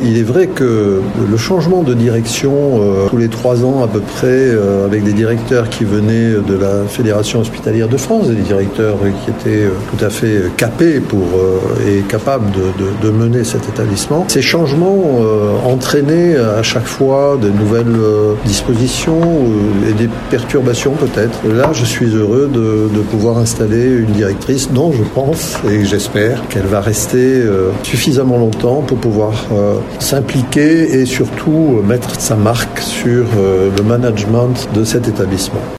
Il est vrai que le changement de direction tous les 3 ans à peu près, avec des directeurs qui venaient de la Fédération hospitalière de France, des directeurs qui étaient tout à fait capés et capables de mener cet établissement, ces changements entraînaient à chaque fois de nouvelles dispositions et des perturbations peut-être. Là, je suis heureux de pouvoir installer une directrice dont je pense et j'espère qu'elle va rester suffisamment longtemps pour pouvoir s'impliquer et surtout mettre sa marque sur le management de cet établissement.